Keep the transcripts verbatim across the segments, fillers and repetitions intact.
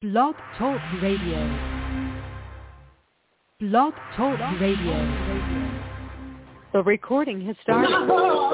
Blog Talk Radio. Blog Talk Radio. The recording has started.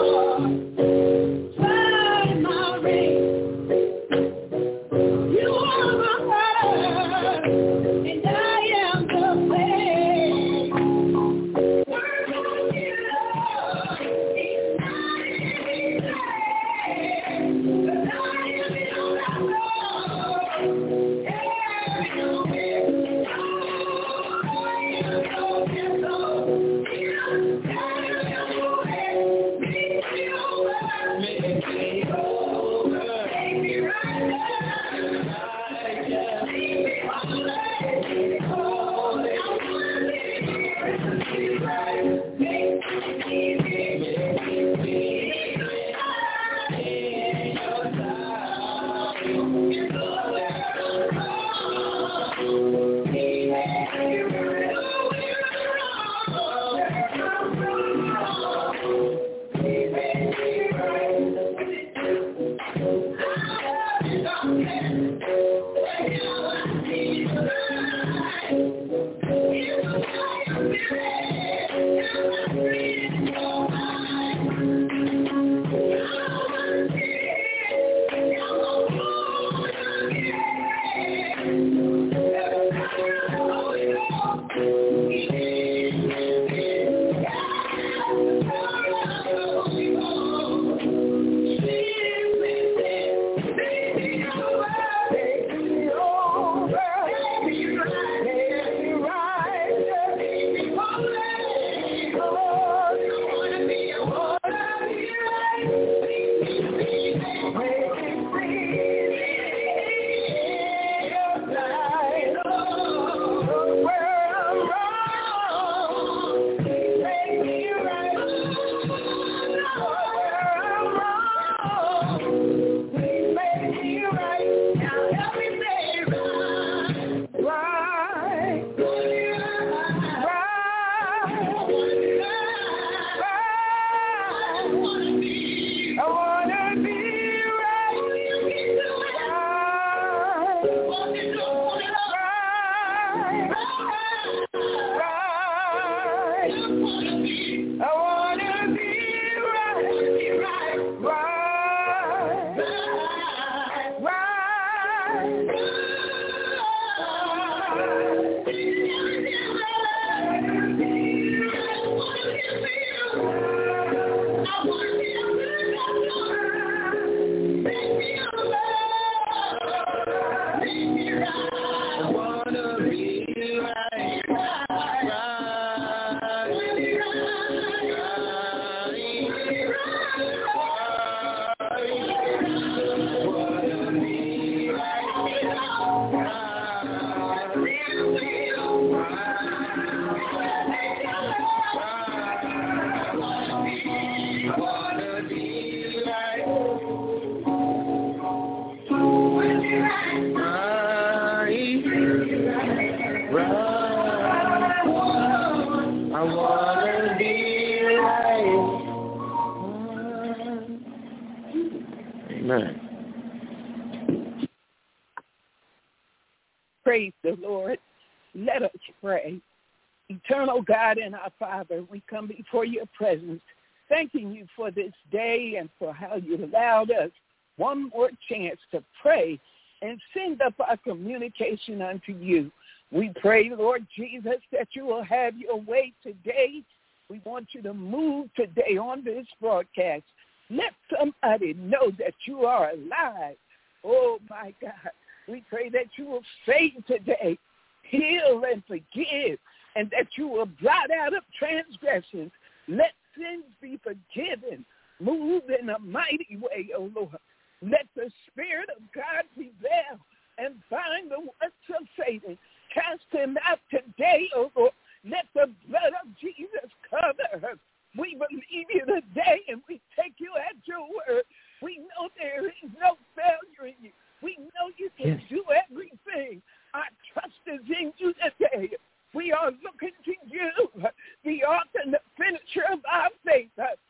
Praise the Lord. Let us pray. Eternal God and our Father, we come before your presence, thanking you for this day and for how you allowed us one more chance to pray and send up our communication unto you. We pray, Lord Jesus, that you will have your way today. We want you to move today on this broadcast. Let somebody know that you are alive. Oh, my God. We pray that you will save today, heal and forgive, and that you will blot out of transgressions. Let sins be forgiven. Move in a mighty way, O Lord. Let the Spirit of God prevail and bind the works of Satan. Cast him out today, O Lord. Let the blood of Jesus cover her. We believe you today, and we take you at your word. We know there is no failure in you. We know you can yes. do everything. Our trust is in you today. We are looking to you, the author and the finisher of our faith.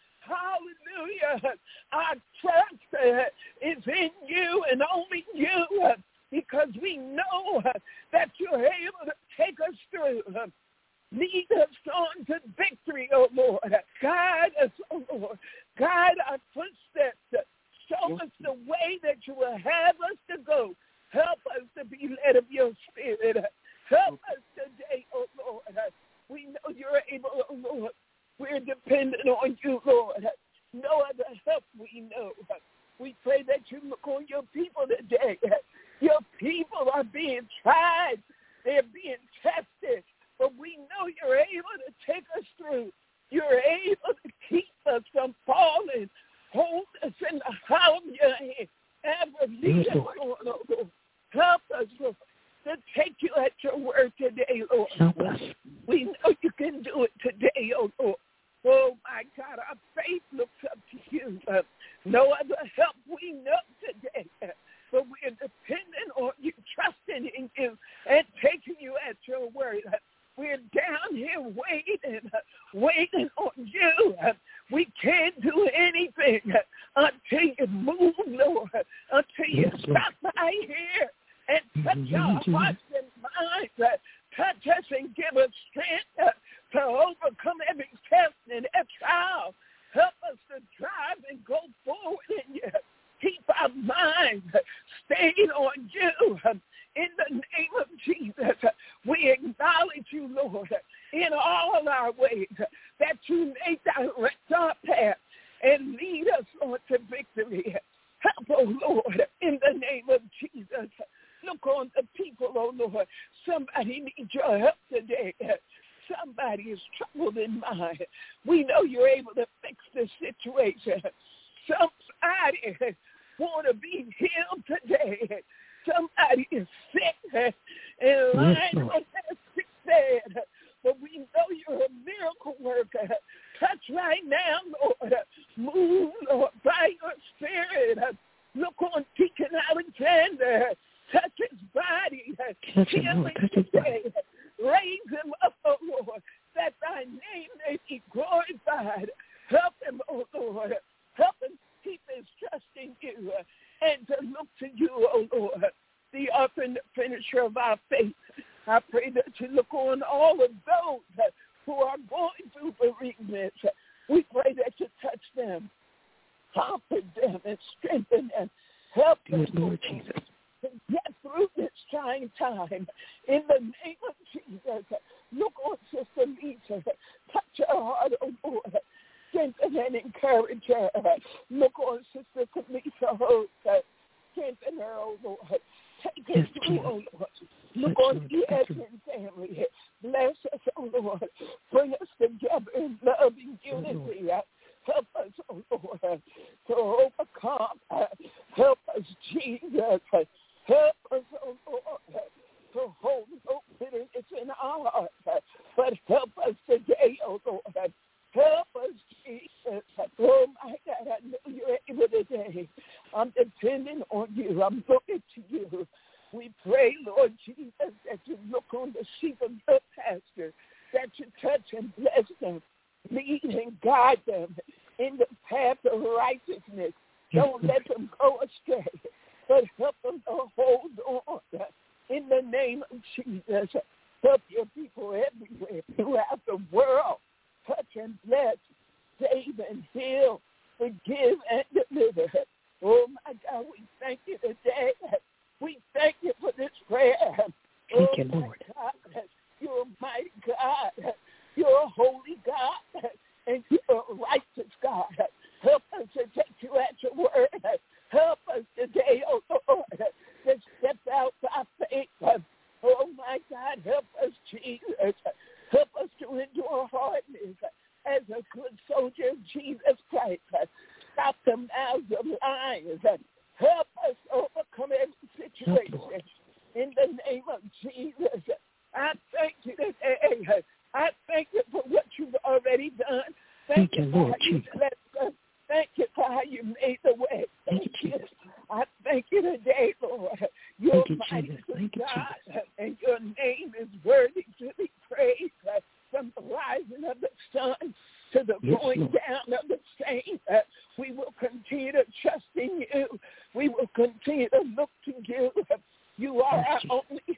Hallelujah. Our trust is in you and only you, because we know know uh, that you're able to take us through. Uh, lead us on to victory, oh Lord. Guide us, oh Lord. Guide our footsteps. Show us the way that you will have us to go. Help us to be led of your spirit. Help us today, oh Lord. We know you're able, oh Lord. We're dependent on you, Lord. No other help we know. We pray that you look on your people today. Your people are being tried. They're being tested. But we know you're able to take us through. You're able to keep us from falling. Hold us in the hollow of your hand. Ever lead us, Lord, oh Lord. Help us, Lord, to take you at your word today, Lord. Help us. We know you can do it today, oh Lord. Oh, my God, our faith looks up to you. Uh, no other help we know today. Uh, but we're dependent on you, trusting in you, and taking you at your word. Uh, we're down here waiting, uh, waiting on you. Uh, we can't do anything uh, until you move, Lord, uh, until you yes, stop by here and touch our hearts and minds. Uh, touch us and give us strength uh, to overcome every test and every trial. Help us to drive and go forward in you. Keep our minds staying on you. In the name of Jesus, we acknowledge you, Lord, in all our ways, that you may direct our path and lead us on to victory. Help, oh Lord, in the name of Jesus. Look on the people, oh Lord. Somebody needs your help today. Somebody is troubled in mind. We know you're able to fix the situation. Somebody want to be healed today. Somebody is sick and lying on their sick bed. But we know you're a miracle worker. Touch right now, Lord. Move, Lord, by your spirit. Look on Deacon Alexander. Touch his body. Touch him, Lord. Touch his body. Raise him up, oh Lord, that thy name may be glorified. Help him, oh Lord. Help him keep his trust in you and to look to you, oh Lord, the author and the finisher of our faith. I pray that you look on all of those who are going through bereavement. We pray that you touch them, comfort them, and strengthen them. Help them, Lord Jesus, to get through this trying time. In the name of Jesus, look on Sister Lisa. Touch her heart, oh Lord. Strengthen and encourage her. Look on Sister Kamisa Hope. Strengthen her, oh Lord. Take her yes, through, oh Lord. Look on the Edmund family. Bless us, oh Lord. Bring us together in love and unity. Help us, oh Lord, to overcome. Help us, Jesus. Help us, oh Lord, to hold no bitterness in our hearts. But help us today, oh Lord. Help us, Jesus. Oh, my God, I know you're able today. I'm depending on you. I'm looking to you. We pray, Lord Jesus, that you look on the sheep of your pasture, that you touch and bless them, lead and guide them in the path of righteousness. Don't let them go astray, but help them to hold on. In the name of Jesus, help your people everywhere throughout the world. Touch and bless, save and heal, forgive and deliver. Oh, my God, we thank you today. We thank you for this prayer. Thank oh, you, Lord. God, you're a mighty God. You're a holy God. And you're a righteous God. Help us to take you at your word. Help us today, oh Lord, to step out by faith. Oh, my God, help us, Jesus. Help us to endure hardness as a good soldier of Jesus Christ. Stop the mouths of lions. Help us overcome every situation. In the name of Jesus, I thank you today. I thank you for what you've already done. Thank, thank you, Lord Jesus. You thank you for how you made the way. Thank, thank you. I thank you today, Lord. You're you, mighty Jesus. good Thank you, God, Jesus. and your name is worthy to be praised. From the rising of the sun to the yes, going Lord. down of the same, uh, we will continue to trust in you. We will continue to look to you. You are yes, our Jesus. only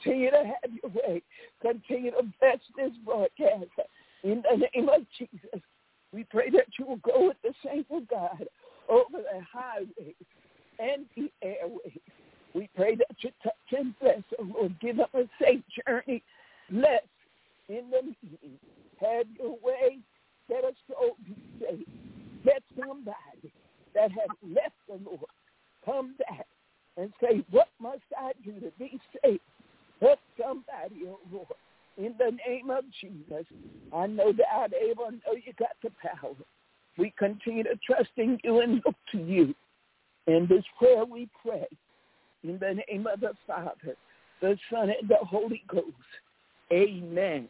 Continue to have your way. Continue to bless this broadcast. In the name of Jesus, we pray that you will go with the saints of God over the highways and the airways. We pray that you touch and bless, oh Lord. Give them a safe journey. Bless in the meeting. Have your way. Let us all be safe. Let somebody that has left the Lord come back and say, what must I do to be safe? Help somebody, oh Lord. In the name of Jesus, I know that I'm able. I know you got the power. We continue to trust in you and look to you. In this prayer we pray. In the name of the Father, the Son, and the Holy Ghost. Amen.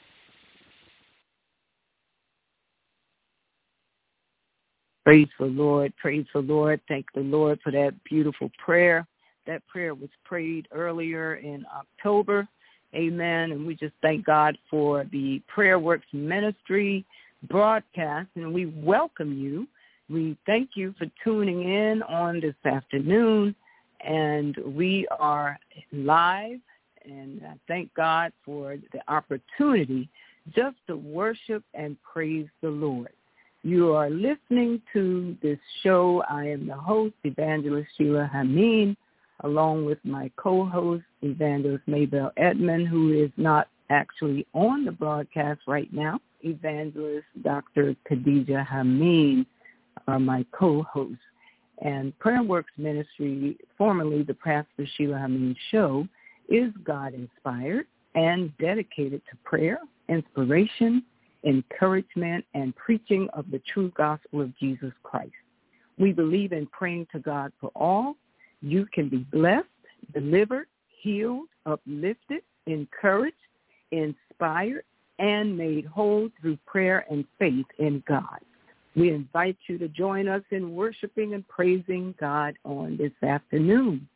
Praise the Lord. Praise the Lord. Thank the Lord for that beautiful prayer. That prayer was prayed earlier in October. Amen. And we just thank God for the Prayer Works Ministry broadcast, and we welcome you. We thank you for tuning in on this afternoon, and we are live, and I thank God for the opportunity just to worship and praise the Lord. You are listening to this show. I am the host, Evangelist Sheila Hameen, along with my co-host, Evangelist Maybell Edmond, who is not actually on the broadcast right now. Evangelist Doctor Khadijah Hameen are my co-hosts. And Prayer Works Ministry, formerly the Pastor Sheila Hameen Show, is God-inspired and dedicated to prayer, inspiration, encouragement, and preaching of the true gospel of Jesus Christ. We believe in praying to God for all. You can be blessed, delivered, healed, uplifted, encouraged, inspired, and made whole through prayer and faith in God. We invite you to join us in worshiping and praising God on this afternoon.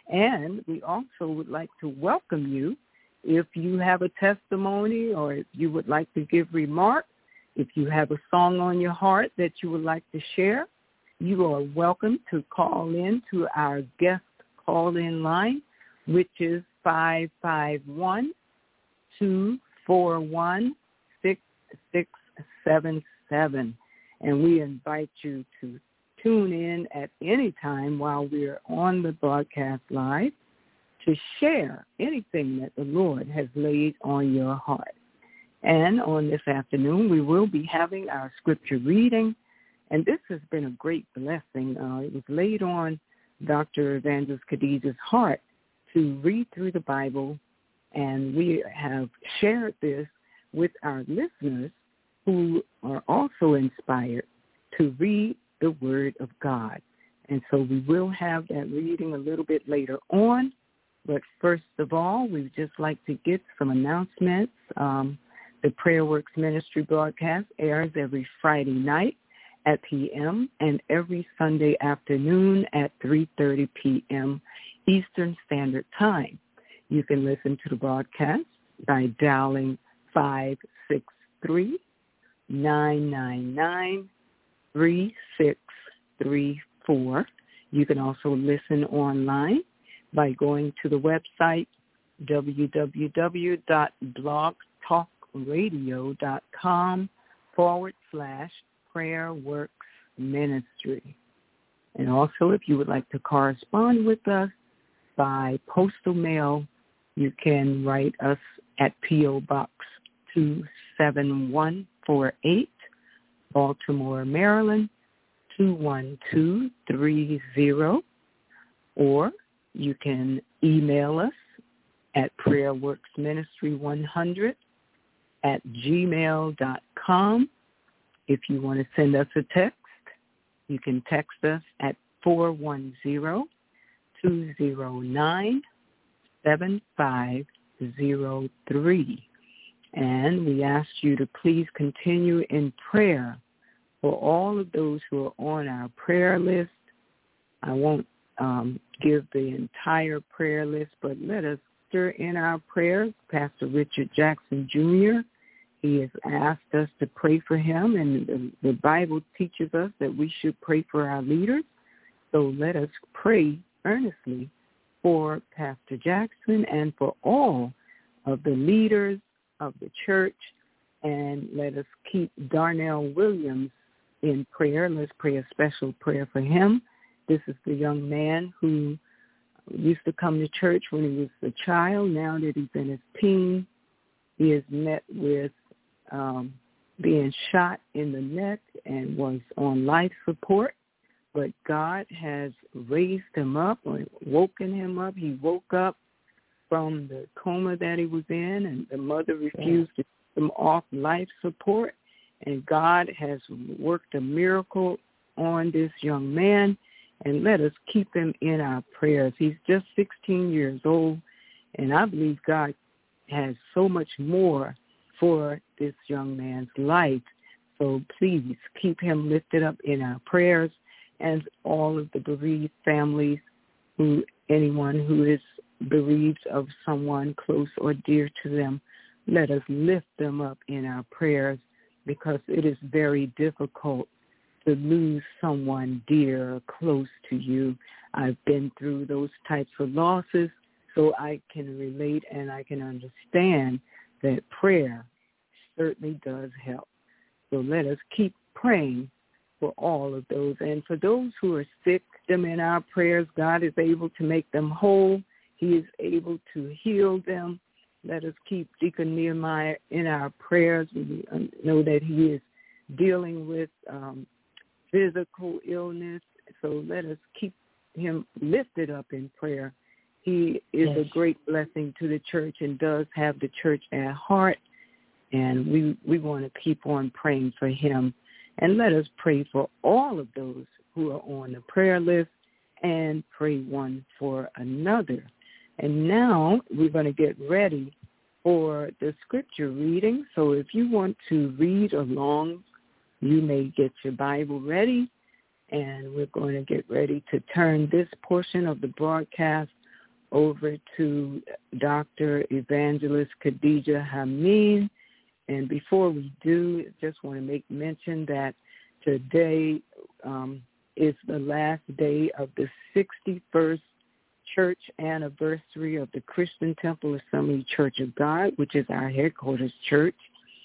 And we also would like to welcome you if you have a testimony or if you would like to give remarks, if you have a song on your heart that you would like to share, you are welcome to call in to our guest call-in line, which is five five one, two four one, six six seven seven. And we invite you to tune in at any time while we're on the broadcast live to share anything that the Lord has laid on your heart. And on this afternoon, we will be having our scripture reading. And this has been a great blessing. Uh, it was laid on Doctor Evangelist Khadijah's heart to read through the Bible, and we have shared this with our listeners who are also inspired to read the Word of God. And so we will have that reading a little bit later on. But first of all, we would just like to get some announcements. Um, the Prayer Works Ministry broadcast airs every Friday night at p m and every Sunday afternoon at three thirty p.m. Eastern Standard Time. You can listen to the broadcast by dialing five six three, nine nine nine, three six three four. You can also listen online by going to the website www.blogtalkradio.com forward slash Prayer Works Ministry. And also, if you would like to correspond with us by postal mail, you can write us at P O. Box two seven one four eight, Baltimore, Maryland, two one two three zero, or you can email us at prayerworksministry100 at gmail dot com. If you want to send us a text, you can text us at four one zero, two zero nine, seven five zero three. And we ask you to please continue in prayer for all of those who are on our prayer list. I won't um, give the entire prayer list, but let us stir in our prayers. Pastor Richard Jackson, Junior, he has asked us to pray for him, and the, the Bible teaches us that we should pray for our leaders. So let us pray earnestly for Pastor Jackson and for all of the leaders of the church. And let us keep Darnell Williams in prayer. Let's pray a special prayer for him. This is the young man who used to come to church when he was a child. Now that he's in his teens, he has met with um, being shot in the neck and was on life support. But God has raised him up or woken him up. He woke up from the coma that he was in, and the mother refused to take him off life support. And God has worked a miracle on this young man, and let us keep him in our prayers. He's just sixteen years old, and I believe God has so much more for this young man's life. So please keep him lifted up in our prayers, and all of the bereaved families, who anyone who is bereaved of someone close or dear to them, let us lift them up in our prayers, because it is very difficult to lose someone dear or close to you. I've been through those types of losses, so I can relate and I can understand that prayer certainly does help. So let us keep praying for all of those. And for those who are sick, them in our prayers, God is able to make them whole. He is able to heal them. Let us keep Deacon Nehemiah in our prayers. We know that he is dealing with um, physical illness, so let us keep him lifted up in prayer. He is yes. a great blessing to the church and does have the church at heart, and we, we want to keep on praying for him. And let us pray for all of those who are on the prayer list and pray one for another. And now we're going to get ready for the scripture reading. So if you want to read along, you may get your Bible ready, and we're going to get ready to turn this portion of the broadcast over to Doctor Evangelist Khadijah Hameen. And before we do, I just want to make mention that today um, is the last day of the sixty-first church anniversary of the Christian Temple Assembly Church of God, which is our headquarters church.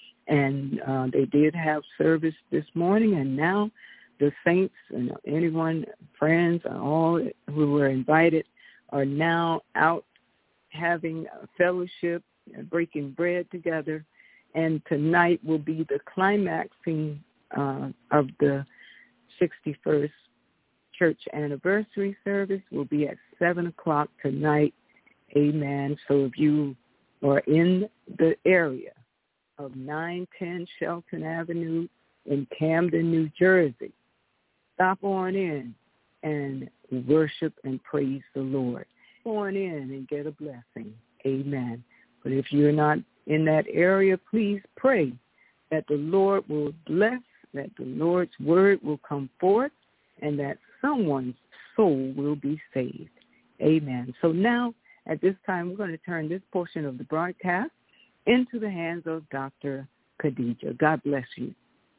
And uh, they did have service this morning, and now the saints and anyone, friends, all who were invited are now out having a fellowship, breaking bread together. And tonight will be the climaxing uh, of the sixty-first church anniversary service. Will be at seven o'clock tonight. Amen. So if you are in the area of nine ten Shelton Avenue in Camden, New Jersey, stop on in and worship and praise the Lord. Go on in and get a blessing. Amen. But if you're not in that area, please pray that the Lord will bless, that the Lord's word will come forth, and that someone's soul will be saved. Amen. So now, at this time, we're going to turn this portion of the broadcast into the hands of Doctor Khadijah. God bless you.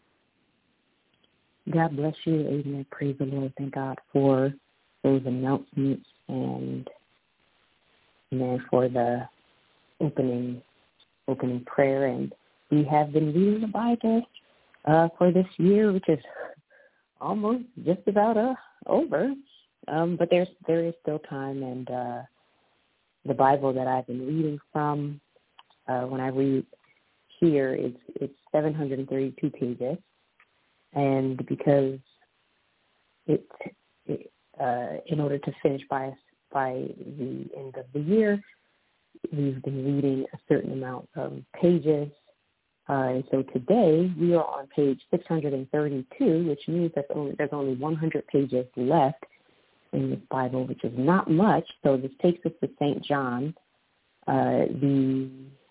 God bless you. Amen. Praise the Lord. Thank God for those announcements and, and for the opening opening prayer. And we have been reading the Bible uh, for this year, which is almost just about uh, over. Um, but there's there is still time, and uh, the Bible that I've been reading from, uh, when I read here, it's it's seven hundred thirty-two pages, and because it, it uh, in order to finish by by the end of the year, we've been reading a certain amount of pages. Uh, and so today we are on page six hundred thirty-two, which means that only, there's only one hundred pages left in this Bible, which is not much. So this takes us to Saint John, uh, the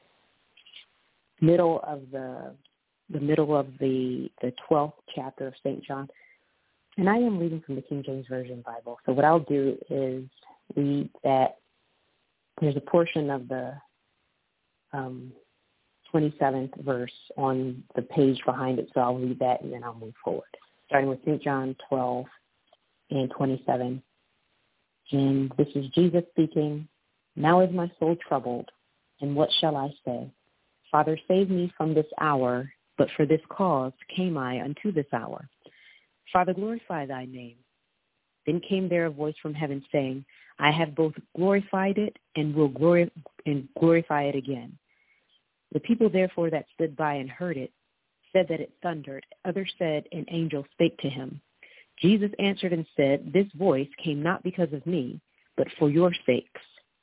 middle of the the middle of the the twelfth chapter of Saint John. And I am reading from the King James Version Bible. So what I'll do is read that. There's a portion of the um, twenty-seventh verse on the page behind it, so I'll read that and then I'll move forward. Starting with Saint John twelve and twenty-seven. And this is Jesus speaking. Now is my soul troubled, and what shall I say? Father, save me from this hour, but for this cause came I unto this hour. Father, glorify thy name. Then came there a voice from heaven saying, I have both glorified it and will glori- and glorify it again. The people therefore that stood by and heard it said that it thundered. Others said, an angel spake to him. Jesus answered and said, this voice came not because of me, but for your sakes.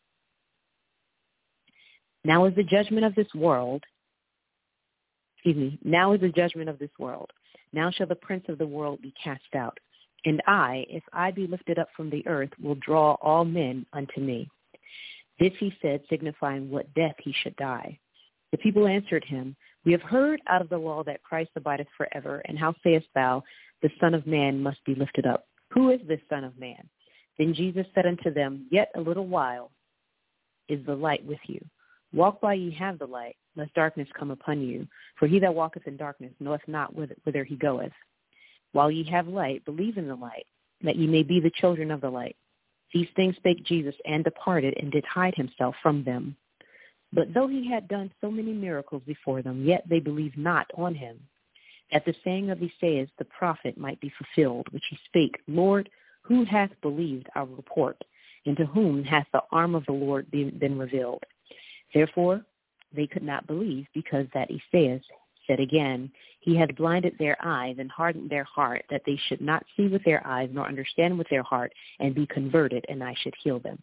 Now is the judgment of this world. Excuse me. Now is the judgment of this world. Now shall the prince of the world be cast out. And I, if I be lifted up from the earth, will draw all men unto me. This he said, signifying what death he should die. The people answered him, we have heard out of the law that Christ abideth forever, and how sayest thou, the Son of Man must be lifted up? Who is this Son of Man? Then Jesus said unto them, yet a little while is the light with you. Walk while ye have the light, lest darkness come upon you. For he that walketh in darkness knoweth not whither he goeth. While ye have light, believe in the light, that ye may be the children of the light. These things spake Jesus, and departed, and did hide himself from them. But though he had done so many miracles before them, yet they believed not on him. That the saying of Esaias the prophet might be fulfilled, which he spake, Lord, who hath believed our report, and to whom hath the arm of the Lord been revealed? Therefore they could not believe, because that Esaias said again, he hath blinded their eyes and hardened their heart, that they should not see with their eyes, nor understand with their heart, and be converted, and I should heal them.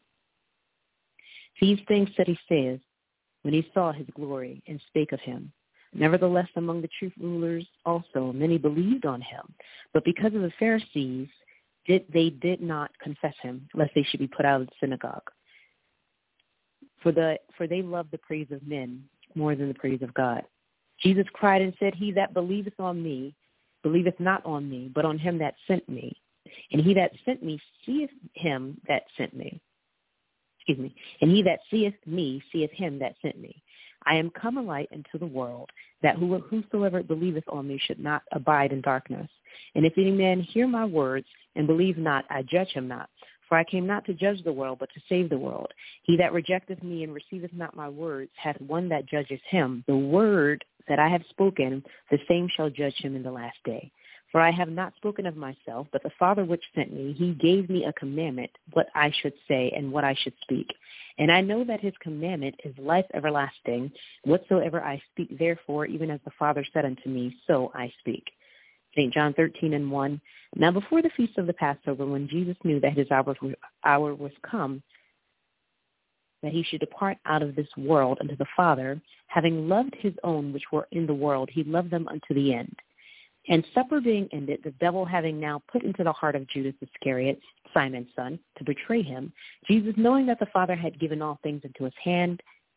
These things said Esaias, when he saw his glory, and spake of him. Nevertheless, among the chief rulers also many believed on him, but because of the Pharisees, did, they did not confess him, lest they should be put out of the synagogue. For the for they loved the praise of men more than the praise of God. Jesus cried and said, he that believeth on me, believeth not on me, but on him that sent me. And he that sent me seeth him that sent me. Excuse me. And he that seeth me seeth him that sent me. I am come a light into the world, that whosoever believeth on me should not abide in darkness. And if any man hear my words and believe not, I judge him not. For I came not to judge the world, but to save the world. He that rejecteth me and receiveth not my words hath one that judges him. The word that I have spoken, the same shall judge him in the last day. For I have not spoken of myself, but the Father which sent me, he gave me a commandment, what I should say and what I should speak. And I know that his commandment is life everlasting. Whatsoever I speak, therefore, even as the Father said unto me, so I speak. Saint John thirteen and one. Now before the feast of the Passover, when Jesus knew that his hour, hour was come, that he should depart out of this world unto the Father, having loved his own which were in the world, he loved them unto the end. And supper being ended, the devil having now put into the heart of Judas Iscariot, Simon's son, to betray him, Jesus, knowing that the Father had given all things into his hand,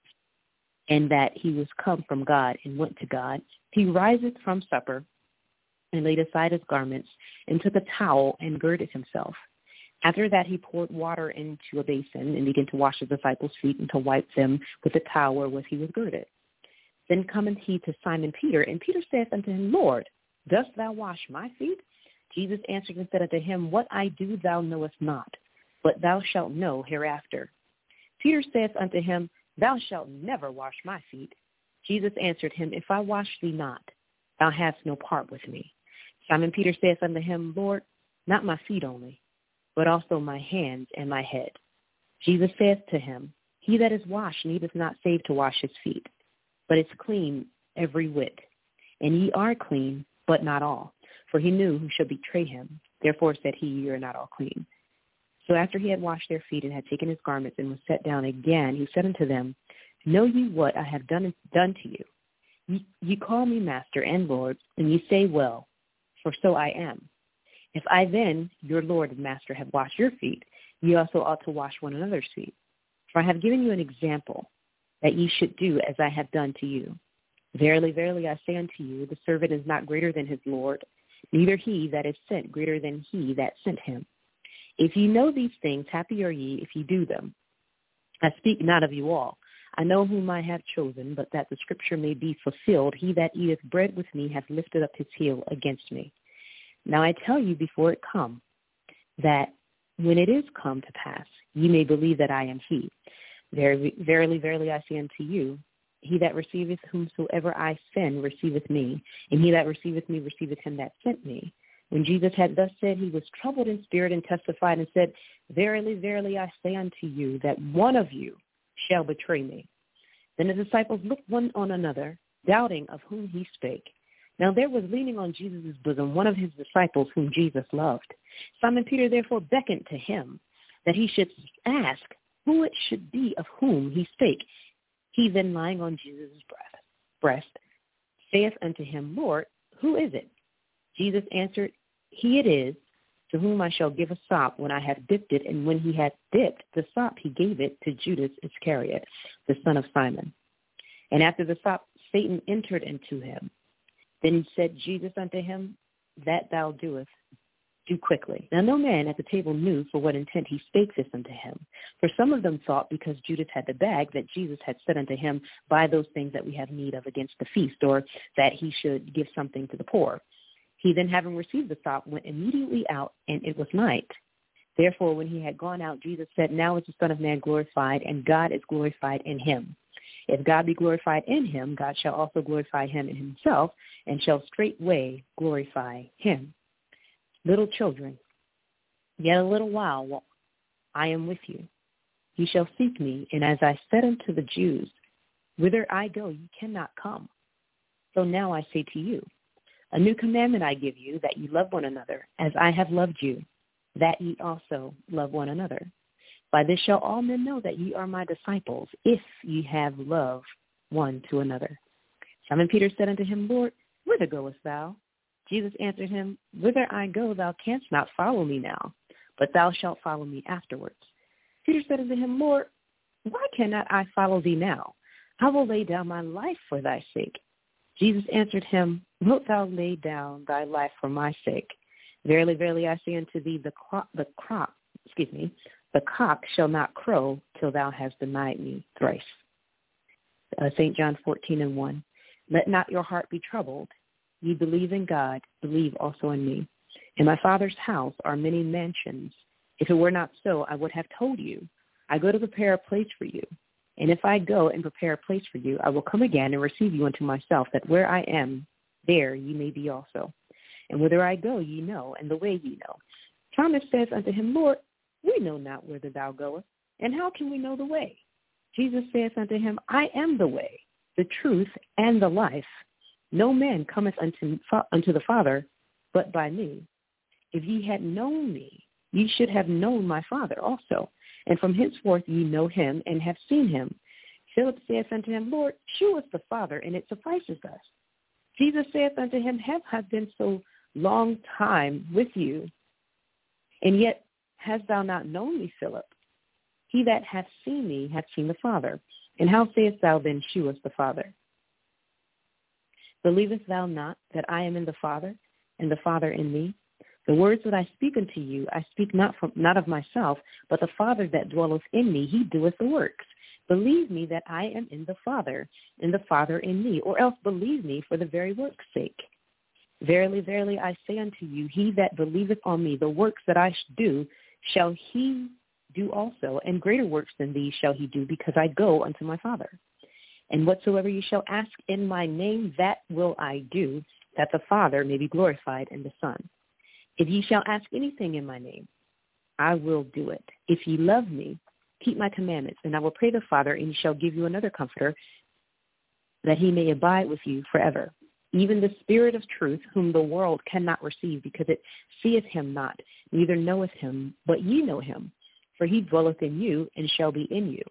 and that he was come from God and went to God, he riseth from supper, and laid aside his garments, and took a towel and girded himself. After that he poured water into a basin, and began to wash his disciples' feet, and to wipe them with the towel wherewith he was girded. Then cometh he to Simon Peter, and Peter saith unto him, Lord, dost thou wash my feet? Jesus answered and said unto him, What I do thou knowest not, but thou shalt know hereafter. Peter saith unto him, Thou shalt never wash my feet. Jesus answered him, If I wash thee not, thou hast no part with me. Simon Peter saith unto him, Lord, not my feet only, but also my hands and my head. Jesus saith to him, He that is washed needeth not save to wash his feet, but is clean every whit. And ye are clean, but not all. For he knew who should betray him. Therefore said he, Ye are not all clean. So after he had washed their feet and had taken his garments and was set down again, he said unto them, Know ye what I have done done to you? Ye, ye call me Master and Lord, and ye say well, for so I am. If I then, your Lord and Master, have washed your feet, ye also ought to wash one another's feet. For I have given you an example, that ye should do as I have done to you. Verily, verily, I say unto you, the servant is not greater than his Lord, neither he that is sent greater than he that sent him. If ye know these things, happy are ye if ye do them. I speak not of you all. I know whom I have chosen, but that the scripture may be fulfilled, he that eateth bread with me hath lifted up his heel against me. Now I tell you before it come, that when it is come to pass, ye may believe that I am he. Verily, verily, verily, I say unto you, he that receiveth whomsoever I send receiveth me, and he that receiveth me receiveth him that sent me. When Jesus had thus said, he was troubled in spirit and testified and said, Verily, verily, I say unto you, that one of you shall betray me. Then the disciples looked one on another, doubting of whom he spake. Now there was leaning on Jesus' bosom one of his disciples whom Jesus loved. Simon Peter therefore beckoned to him that he should ask who it should be of whom he spake. He then, lying on Jesus' breast, breast, saith unto him, Lord, who is it? Jesus answered, He it is, to whom I shall give a sop when I have dipped it. And when he had dipped the sop, he gave it to Judas Iscariot, the son of Simon. And after the sop, Satan entered into him. Then said Jesus unto him, That thou doest, do quickly. Now no man at the table knew for what intent he spake this unto him. For some of them thought, because Judas had the bag, that Jesus had said unto him, Buy those things that we have need of against the feast, or that he should give something to the poor. He then, having received the sop, went immediately out, and it was night. Therefore, when he had gone out, Jesus said, Now is the Son of Man glorified, and God is glorified in him. If God be glorified in him, God shall also glorify him in himself, and shall straightway glorify him. Little children, yet a little while I am with you. Ye shall seek me, and as I said unto the Jews, Whither I go, ye cannot come. So now I say to you, A new commandment I give you, that ye love one another, as I have loved you, that ye also love one another. By this shall all men know that ye are my disciples, if ye have love one to another. Simon Peter said unto him, Lord, whither goest thou? Jesus answered him, Whither I go, thou canst not follow me now, but thou shalt follow me afterwards. Peter said unto him, Lord, why cannot I follow thee now? I will lay down my life for thy sake. Jesus answered him, Wilt thou lay down thy life for my sake? Verily, verily, I say unto thee, the crop, the crop, excuse me, the cock shall not crow till thou hast denied me thrice. Uh, Saint John fourteen and one. Let not your heart be troubled. Ye believe in God, believe also in me. In my Father's house are many mansions. If it were not so, I would have told you. I go to prepare a place for you. And if I go and prepare a place for you, I will come again and receive you unto myself, that where I am, there ye may be also. And whither I go ye know, and the way ye know. Thomas saith unto him, Lord, we know not whither thou goest, and how can we know the way? Jesus saith unto him, I am the way, the truth, and the life. No man cometh unto, unto the Father but by me. If ye had known me, ye should have known my Father also. And from henceforth ye know him and have seen him. Philip saith unto him, Lord, shew us the Father, and it suffices us. Jesus saith unto him, Have I been so long time with you, and yet hast thou not known me, Philip? He that hath seen me hath seen the Father. And how sayest thou then, shew us the Father? Believest thou not that I am in the Father, and the Father in me? The words that I speak unto you, I speak not from not of myself, but the Father that dwelleth in me, he doeth the works. Believe me that I am in the Father, and the Father in me, or else believe me for the very work's sake. Verily, verily, I say unto you, he that believeth on me, the works that I do, shall he do also, and greater works than these shall he do, because I go unto my Father. And whatsoever ye shall ask in my name, that will I do, that the Father may be glorified in the Son. If ye shall ask anything in my name, I will do it. If ye love me, keep my commandments, and I will pray the Father, and he shall give you another comforter, that he may abide with you forever. Even the Spirit of truth, whom the world cannot receive, because it seeth him not, neither knoweth him, but ye know him, for he dwelleth in you, and shall be in you.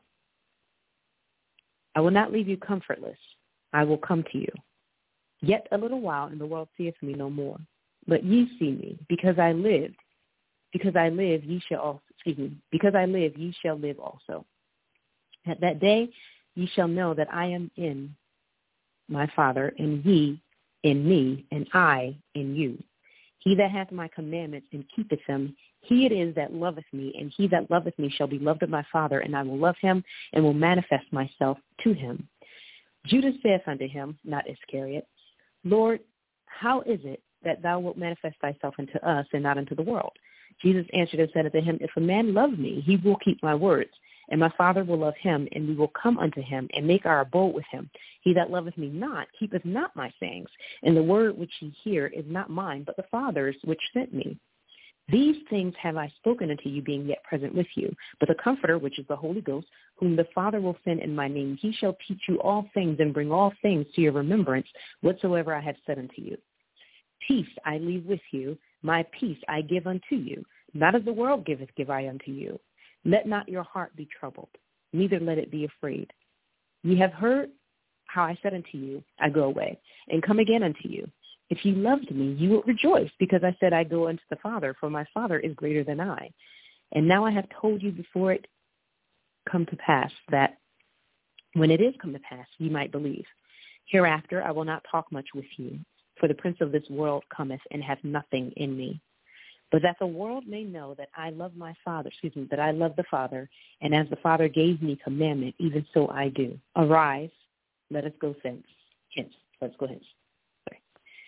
I will not leave you comfortless. I will come to you. Yet a little while, and the world seeth me no more. But ye see me, because I lived. Because I live, ye shall also, excuse me, because I live, ye shall live also. At that day, ye shall know that I am in my Father, and ye in me, and I in you. He that hath my commandments and keepeth them, he it is that loveth me, and he that loveth me shall be loved of my Father, and I will love him, and will manifest myself to him. Judas saith unto him, not Iscariot, Lord, how is it that thou wilt manifest thyself unto us, and not unto the world? Jesus answered and said unto him, If a man love me, he will keep my words, and my Father will love him, and we will come unto him, and make our abode with him. He that loveth me not keepeth not my sayings, and the word which ye hear is not mine, but the Father's which sent me. These things have I spoken unto you, being yet present with you. But the Comforter, which is the Holy Ghost, whom the Father will send in my name, he shall teach you all things, and bring all things to your remembrance, whatsoever I have said unto you. Peace I leave with you, my peace I give unto you. Not as the world giveth, give I unto you. Let not your heart be troubled, neither let it be afraid. Ye have heard how I said unto you, I go away, and come again unto you. If ye loved me, you would rejoice, because I said, I go unto the Father, for my Father is greater than I. And now I have told you before it come to pass, that when it is come to pass, ye might believe. Hereafter I will not talk much with you, for the prince of this world cometh, and hath nothing in me. But that the world may know that I love my Father, excuse me, that I love the Father, and as the Father gave me commandment, even so I do. Arise, let us go thence. Hence, let's go hence. Sorry.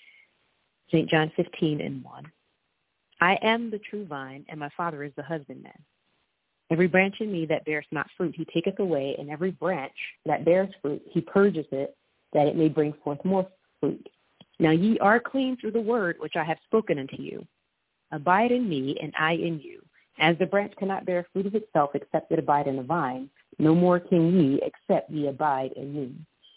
Saint John fifteen and one. I am the true vine, and my Father is the husbandman. Every branch in me that beareth not fruit, he taketh away, and every branch that beareth fruit, he purges it, that it may bring forth more fruit. Now ye are clean through the word which I have spoken unto you. Abide in me, and I in you. As the branch cannot bear fruit of itself except it abide in the vine, no more can ye except ye abide in me.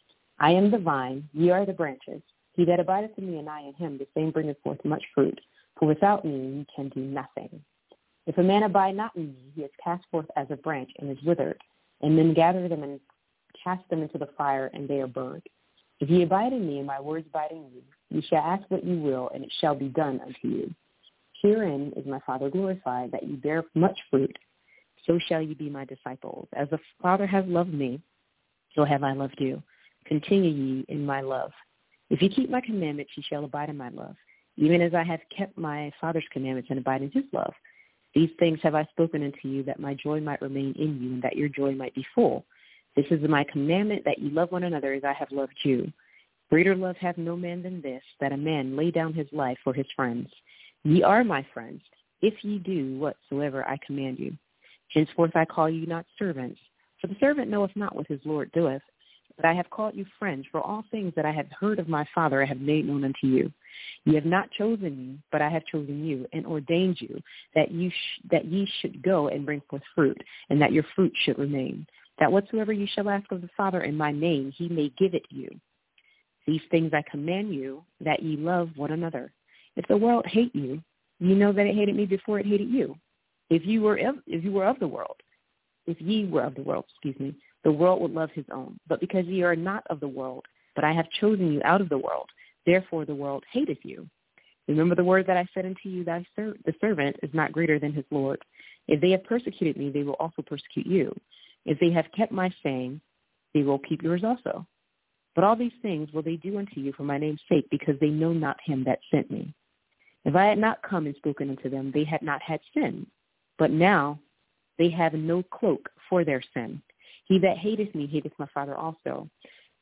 I am the vine, ye are the branches. He that abideth in me, and I in him, the same bringeth forth much fruit. For without me ye can do nothing. If a man abide not in me, he is cast forth as a branch, and is withered. And men gather them and cast them into the fire, and they are burned. If ye abide in me, and my words abide in you, ye shall ask what ye will, and it shall be done unto you. Herein is my Father glorified, that ye bear much fruit, so shall ye be my disciples. As the Father has loved me, so have I loved you. Continue ye in my love. If ye keep my commandments, ye shall abide in my love, even as I have kept my Father's commandments and abide in his love. These things have I spoken unto you, that my joy might remain in you, and that your joy might be full. This is my commandment, that ye love one another as I have loved you. Greater love hath no man than this, that a man lay down his life for his friends. Ye are my friends, if ye do whatsoever I command you. Henceforth I call you not servants, for the servant knoweth not what his Lord doeth. But I have called you friends, for all things that I have heard of my Father I have made known unto you. Ye have not chosen me, but I have chosen you, and ordained you, that you sh- that ye should go and bring forth fruit, and that your fruit should remain, that whatsoever ye shall ask of the Father in my name, he may give it you. These things I command you, that ye love one another. If the world hate you, you know that it hated me before it hated you. If you were of, if you were of the world, if ye were of the world, excuse me, the world would love his own. But because ye are not of the world, but I have chosen you out of the world, therefore the world hateth you. Remember the word that I said unto you, that the servant is not greater than his Lord. If they have persecuted me, they will also persecute you. If they have kept my saying, they will keep yours also. But all these things will they do unto you for my name's sake, because they know not him that sent me. If I had not come and spoken unto them, they had not had sin. But now they have no cloak for their sin. He that hateth me hateth my Father also.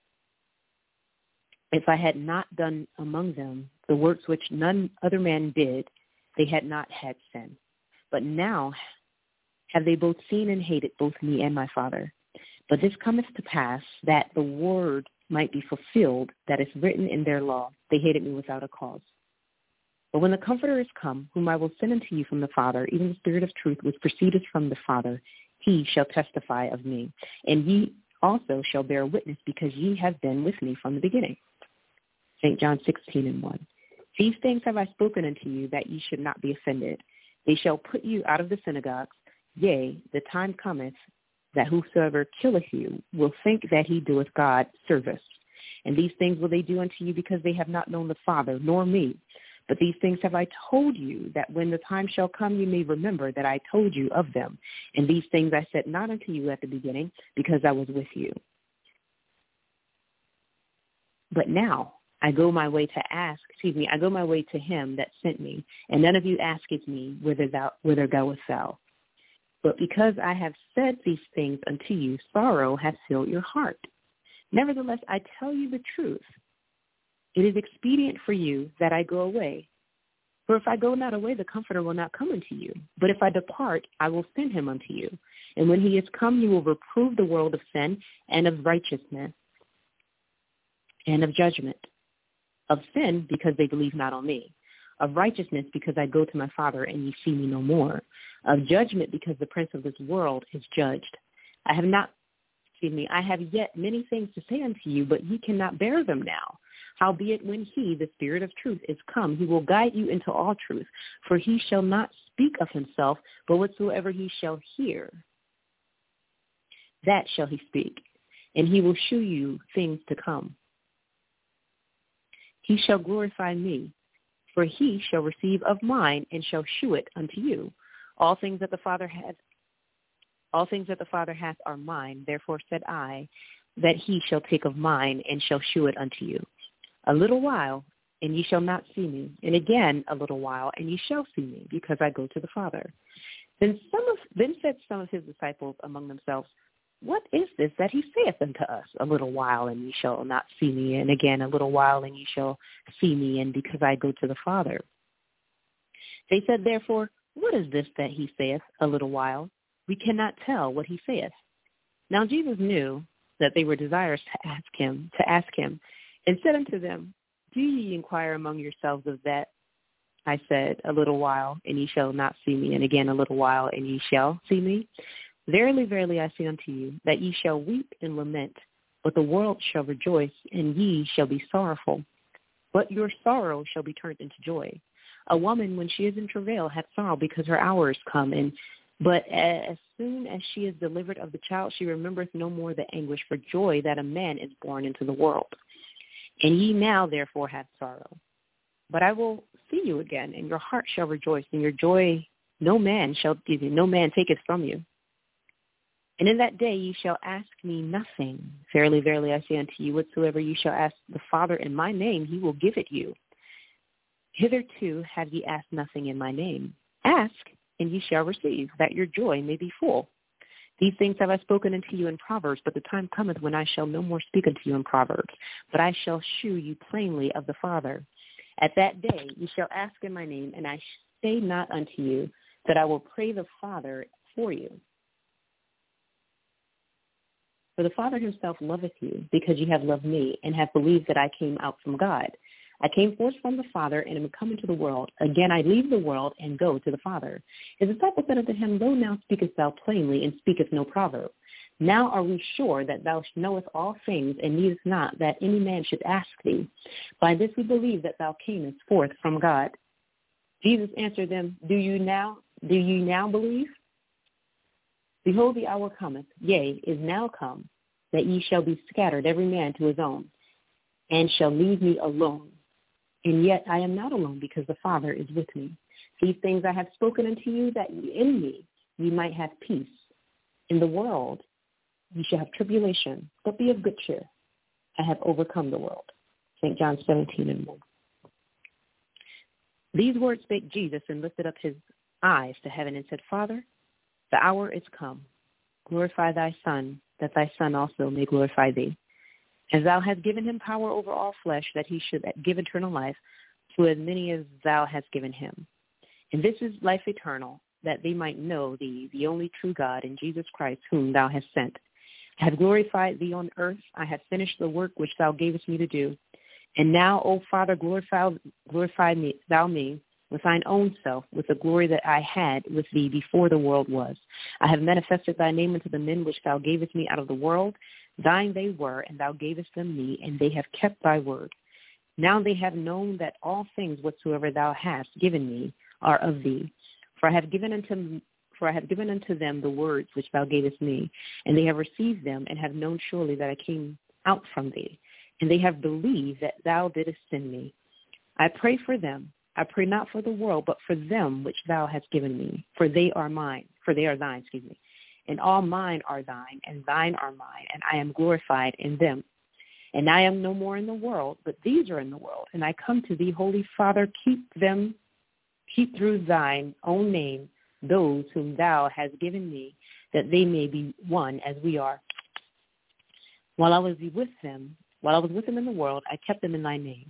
If I had not done among them the works which none other man did, they had not had sin. But now have they both seen and hated both me and my Father. But this cometh to pass, that the word might be fulfilled, that is written in their law, they hated me without a cause. But when the Comforter is come, whom I will send unto you from the Father, even the Spirit of truth, which proceedeth from the Father, he shall testify of me. And ye also shall bear witness, because ye have been with me from the beginning. Saint John sixteen and one. These things have I spoken unto you, that ye should not be offended. They shall put you out of the synagogues. Yea, the time cometh, that whosoever killeth you will think that he doeth God service. And these things will they do unto you, because they have not known the Father, nor me. But these things have I told you, that when the time shall come, you may remember that I told you of them. And these things I said not unto you at the beginning, because I was with you. But now I go my way to ask, excuse me, I go my way to him that sent me, and none of you asketh me, whither thou, whither goest thou? But because I have said these things unto you, sorrow hath filled your heart. Nevertheless, I tell you the truth. It is expedient for you that I go away. For if I go not away, the Comforter will not come unto you. But if I depart, I will send him unto you. And when he is come, he will reprove the world of sin and of righteousness and of judgment. Of sin, because they believe not on me. Of righteousness, because I go to my Father, and ye see me no more. Of judgment, because the prince of this world is judged. I have not, excuse me, I have yet many things to say unto you, but ye cannot bear them now. Howbeit when he, the Spirit of truth, is come, he will guide you into all truth. For he shall not speak of himself, but whatsoever he shall hear, that shall he speak. And he will shew you things to come. He shall glorify me, for he shall receive of mine and shall shew it unto you. All things that the Father hath, all things that the Father hath are mine. Therefore said I, that he shall take of mine and shall shew it unto you. A little while, and ye shall not see me, and again a little while, and ye shall see me, because I go to the Father. Then some of then said some of his disciples among themselves, What is this that he saith unto us? A little while, and ye shall not see me, and again a little while, and ye shall see me, and because I go to the Father. They said, therefore, What is this that he saith, a little while? We cannot tell what he saith. Now Jesus knew that they were desirous to ask him, to ask him, and said unto them, Do ye inquire among yourselves of that? I said, A little while, and ye shall not see me, and again a little while, and ye shall see me. Verily, verily, I say unto you, that ye shall weep and lament, but the world shall rejoice, and ye shall be sorrowful. But your sorrow shall be turned into joy. A woman, when she is in travail, hath sorrow, because her hour is come, and but as soon as she is delivered of the child, she remembereth no more the anguish for joy that a man is born into the world. And ye now therefore have sorrow. But I will see you again, and your heart shall rejoice, and your joy no man shall give you, no man taketh from you. And in that day ye shall ask me nothing. Verily, verily, I say unto you, whatsoever ye shall ask the Father in my name, he will give it you. Hitherto have ye asked nothing in my name. Ask, and ye shall receive, that your joy may be full. These things have I spoken unto you in Proverbs, but the time cometh when I shall no more speak unto you in Proverbs, but I shall shew you plainly of the Father. At that day ye shall ask in my name, and I say not unto you that I will pray the Father for you. For the Father himself loveth you, because ye have loved me, and have believed that I came out from God. I came forth from the Father, and am come into the world. Again I leave the world, and go to the Father. His disciples said unto him, Lo, now speakest thou plainly, and speakest no proverb. Now are we sure that thou knowest all things, and needest not that any man should ask thee. By this we believe that thou camest forth from God. Jesus answered them, Do you now, do you now believe? Behold, the hour cometh, yea, is now come, that ye shall be scattered every man to his own, and shall leave me alone. And yet I am not alone, because the Father is with me. These things I have spoken unto you, that in me ye might have peace. In the world ye shall have tribulation, but be of good cheer. I have overcome the world. Saint John seventeen and one. These words spake Jesus, and lifted up his eyes to heaven, and said, Father, the hour is come. Glorify thy Son, that thy Son also may glorify thee. As thou hast given him power over all flesh, that he should give eternal life to as many as thou hast given him. And this is life eternal, that they might know thee, the only true God, and Jesus Christ, whom thou hast sent. I have glorified thee on earth. I have finished the work which thou gavest me to do. And now, O Father, glorify, glorify me, thou me with thine own self, with the glory that I had with thee before the world was. I have manifested thy name unto the men which thou gavest me out of the world. Thine they were, and thou gavest them me, and they have kept thy word. Now they have known that all things whatsoever thou hast given me are of thee. For I have given unto for I have given unto them the words which thou gavest me, and they have received them, and have known surely that I came out from thee. And they have believed that thou didst send me. I pray for them. I pray not for the world, but for them which thou hast given me, for they are mine, for they are thine, excuse me. And all mine are thine, and thine are mine, and I am glorified in them. And I am no more in the world, but these are in the world. And I come to thee, Holy Father, keep them, keep through thine own name those whom thou hast given me, that they may be one as we are. While I was with them, while I was with them in the world, I kept them in thy name.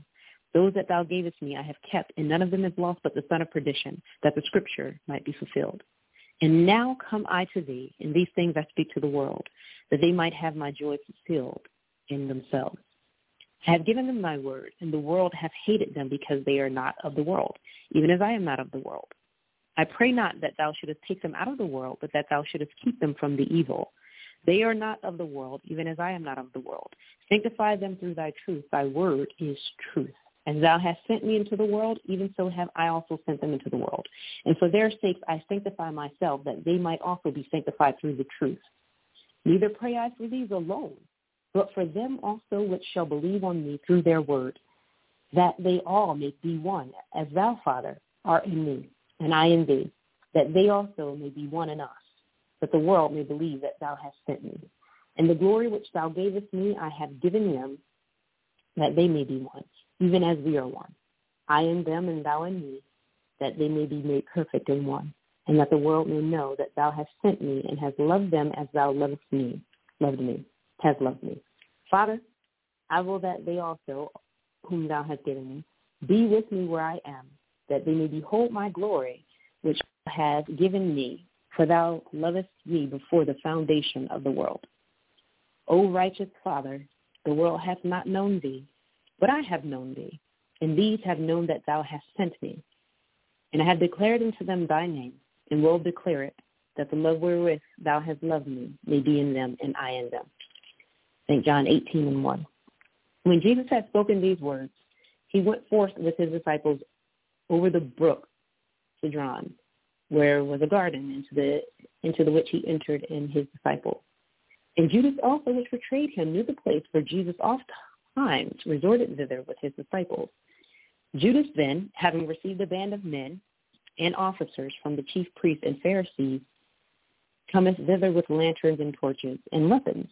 Those that thou gavest me I have kept, and none of them is lost but the son of perdition, that the scripture might be fulfilled. And now come I to thee, and these things I speak to the world, that they might have my joy fulfilled in themselves. I have given them thy word, and the world hath hated them because they are not of the world, even as I am not of the world. I pray not that thou shouldest take them out of the world, but that thou shouldest keep them from the evil. They are not of the world, even as I am not of the world. Sanctify them through thy truth. Thy word is truth. As thou hast sent me into the world, even so have I also sent them into the world. And for their sakes I sanctify myself, that they might also be sanctified through the truth. Neither pray I for these alone, but for them also which shall believe on me through their word, that they all may be one, as thou, Father, art in me, and I in thee, that they also may be one in us, that the world may believe that thou hast sent me. And the glory which thou gavest me I have given them, that they may be one, even as we are one. I in them and thou in me, that they may be made perfect in one, and that the world may know that thou hast sent me and hast loved them as thou lovest me, loved me, hast loved me. Father, I will that they also, whom thou hast given me, be with me where I am, that they may behold my glory, which thou hast given me, for thou lovest me before the foundation of the world. O righteous Father, the world hath not known thee, but I have known thee, and these have known that thou hast sent me. And I have declared unto them thy name, and will declare it, that the love wherewith thou hast loved me may be in them, and I in them. Saint John eighteen and one. When Jesus had spoken these words, he went forth with his disciples over the brook Cedron, where was a garden, into the into the which he entered and his disciples. And Judas also, which betrayed him, knew the place, for Jesus oft times resorted thither with his disciples. Judas then, having received a band of men and officers from the chief priests and Pharisees, cometh thither with lanterns and torches and weapons.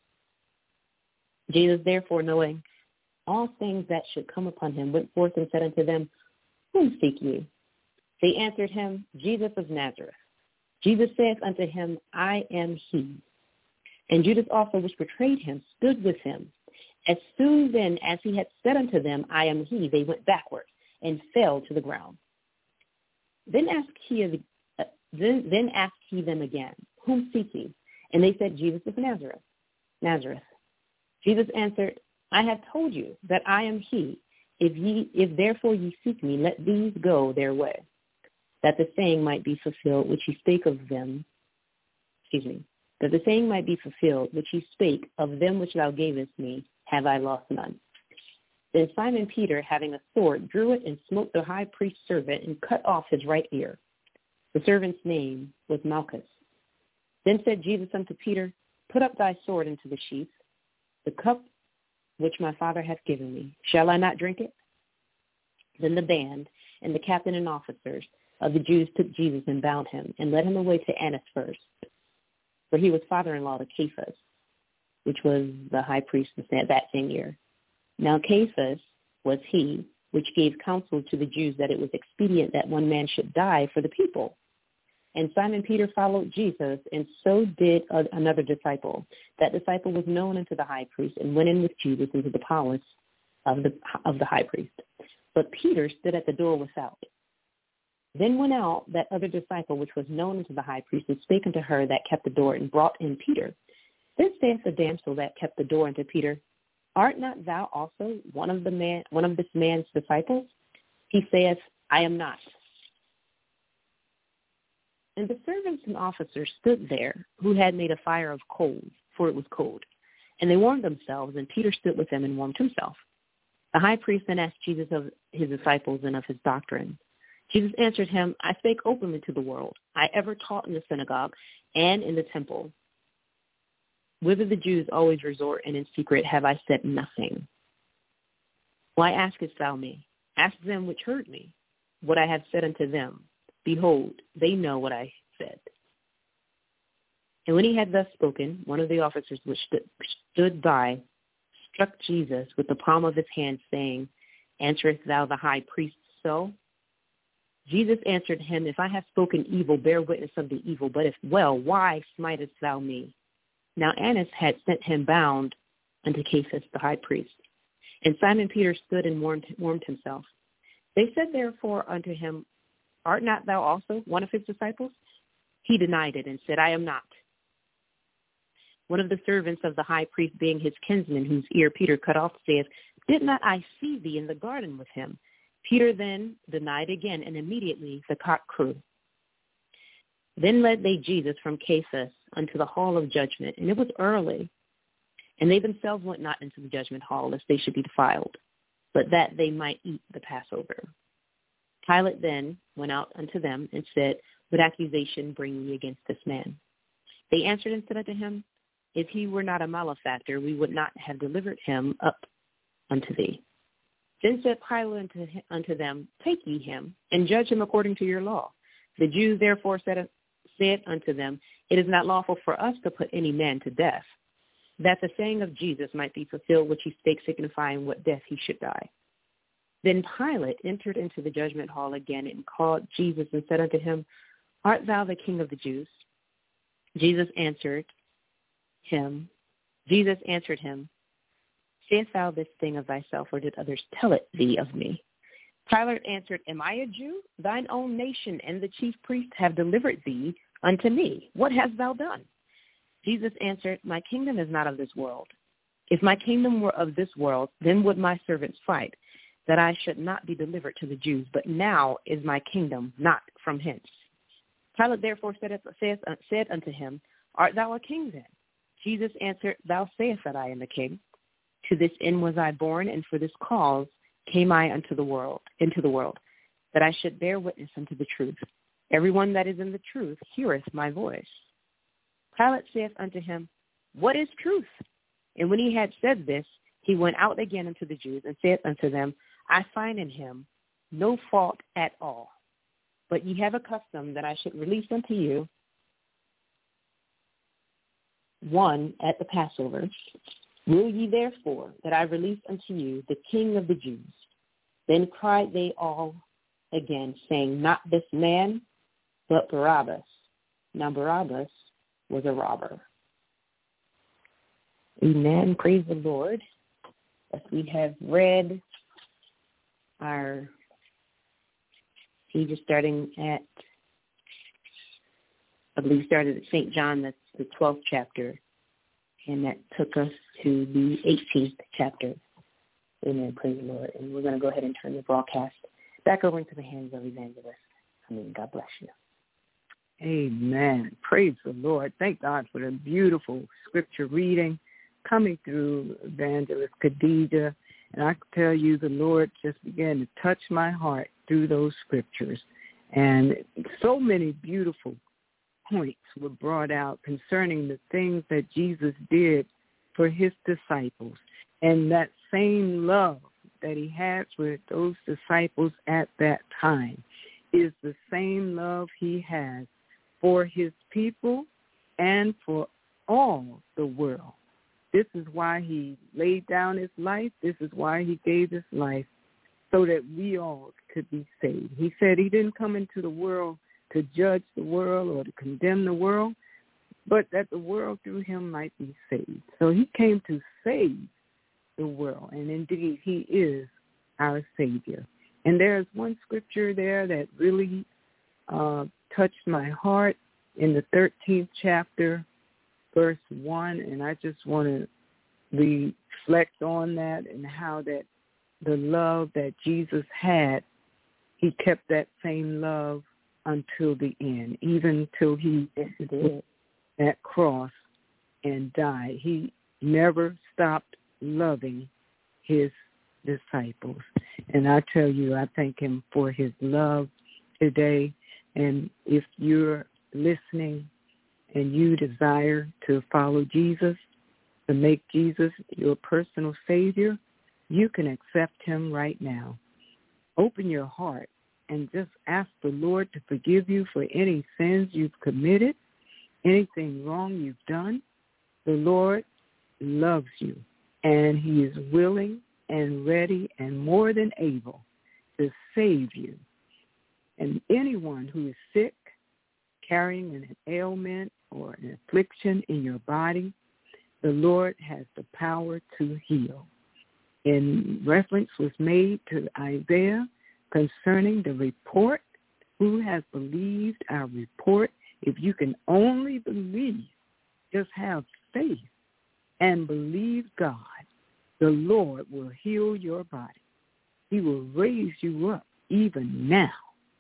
Jesus, therefore, knowing all things that should come upon him, went forth and said unto them, Whom seek ye? They answered him, Jesus of Nazareth. Jesus saith unto him, I am he. And Judas also, which betrayed him, stood with him. As soon then as he had said unto them, I am he, they went backward and fell to the ground. Then asked he, of, uh, then, then asked he them again, Whom seek ye? And they said, Jesus of Nazareth. Nazareth. Jesus answered, I have told you that I am he. If ye, if therefore ye seek me, let these go their way, that the saying might be fulfilled which he spake of them. Excuse me. That the saying might be fulfilled which he spake of them which thou gavest me, have I lost none. Then Simon Peter, having a sword, drew it and smote the high priest's servant and cut off his right ear. The servant's name was Malchus. Then said Jesus unto Peter, Put up thy sword into the sheath. The cup which my Father hath given me, shall I not drink it? Then the band and the captain and officers of the Jews took Jesus and bound him and led him away to Annas first, for he was father-in-law to Caiaphas, which was the high priest that same year. Now Caiaphas was he which gave counsel to the Jews that it was expedient that one man should die for the people. And Simon Peter followed Jesus, and so did a, another disciple. That disciple was known unto the high priest, and went in with Jesus into the palace of the of the high priest. But Peter stood at the door without. Then went out that other disciple, which was known unto the high priest, and spake unto her that kept the door, and brought in Peter. Then saith the damsel that kept the door unto Peter, Art not thou also one of the man, one of this man's disciples? He saith, I am not. And the servants and officers stood there, who had made a fire of coals, for it was cold. And they warmed themselves, and Peter stood with them and warmed himself. The high priest then asked Jesus of his disciples and of his doctrine. Jesus answered him, I spake openly to the world. I ever taught in the synagogue and in the temple, whither the Jews always resort, and in secret have I said nothing. Why askest thou me? Ask them which heard me, what I have said unto them. Behold, they know what I said. And when he had thus spoken, one of the officers which stood, stood by struck Jesus with the palm of his hand, saying, Answerest thou the high priest so? Jesus answered him, If I have spoken evil, bear witness of the evil. But if well, why smitest thou me? Now Annas had sent him bound unto Caiaphas the high priest. And Simon Peter stood and warmed, warmed himself. They said therefore unto him, Art not thou also one of his disciples? He denied it and said, I am not. One of the servants of the high priest, being his kinsman, whose ear Peter cut off, saith, Did not I see thee in the garden with him? Peter then denied again, and immediately the cock crew. Then led they Jesus from Caiaphas unto the hall of judgment, and it was early. And they themselves went not into the judgment hall, lest they should be defiled, but that they might eat the Passover. Pilate then went out unto them and said, What accusation bring ye against this man? They answered and said unto him, If he were not a malefactor, we would not have delivered him up unto thee. Then said Pilate unto, unto them, Take ye him, and judge him according to your law. The Jews therefore said, said unto them, It is not lawful for us to put any man to death, that the saying of Jesus might be fulfilled, which he spake, signifying what death he should die. Then Pilate entered into the judgment hall again and called Jesus and said unto him, Art thou the King of the Jews? Jesus answered him, Jesus answered him, Sayest thou this thing of thyself, or did others tell it thee of me? Pilate answered, Am I a Jew? Thine own nation and the chief priests have delivered thee unto me. What hast thou done? Jesus answered, My kingdom is not of this world. If my kingdom were of this world, then would my servants fight, that I should not be delivered to the Jews. But now is my kingdom not from hence. Pilate therefore said, said, said unto him, Art thou a king then? Jesus answered, Thou sayest that I am a king. To this end was I born, and for this cause came I unto the world, into the world, that I should bear witness unto the truth. Everyone that is in the truth heareth my voice. Pilate saith unto him, What is truth? And when he had said this, he went out again unto the Jews, and said unto them, I find in him no fault at all. But ye have a custom that I should release unto you one at the Passover. Will ye therefore that I release unto you the King of the Jews? Then cried they all again, saying, Not this man, but Barabbas. Now Barabbas was a robber. Amen. Praise the Lord. As we have read our pages starting at, I believe, started at Saint John, that's the twelfth chapter, and that took us to the eighteenth chapter. Amen. Praise the Lord. And we're going to go ahead and turn the broadcast back over into the hands of Evangelist. I mean, God bless you. Amen. Praise the Lord. Thank God for the beautiful scripture reading coming through Evangelist Khadijah. And I can tell you the Lord just began to touch my heart through those scriptures. And so many beautiful points were brought out concerning the things that Jesus did for his disciples. And that same love that he had with those disciples at that time is the same love he has for his people and for all the world. This is why he laid down his life. This is why he gave his life, so that we all could be saved. He said he didn't come into the world to judge the world or to condemn the world, but that the world through him might be saved. So he came to save the world, and indeed he is our Savior. And there's one scripture there that really uh, touched my heart in the thirteenth chapter, verse one, and I just want to reflect on that and how that the love that Jesus had, he kept that same love until the end, even till he did that cross and died. He never stopped loving his disciples. And I tell you, I thank him for his love today. And if you're listening and you desire to follow Jesus, to make Jesus your personal Savior, you can accept him right now. Open your heart and just ask the Lord to forgive you for any sins you've committed, anything wrong you've done. The Lord loves you, and he is willing and ready and more than able to save you. And anyone who is sick, carrying an ailment or an affliction in your body, the Lord has the power to heal. in reference was made to Isaiah concerning the report. Who has believed our report? If you can only believe, just have faith and believe God, the Lord will heal your body. He will raise you up even now